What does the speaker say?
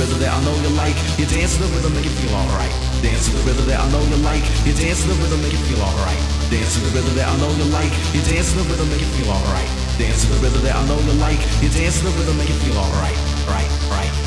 rhythm that I know you like. You dance to the rhythm, make you feel alright. Dance to the rhythm that I know you like. You dance to the rhythm, make you feel alright. Dance to the rhythm that I know you like. You dance to the rhythm, make you feel alright. Dance to the rhythm that I know you like. You dance to the rhythm, make you feel alright. Right, right.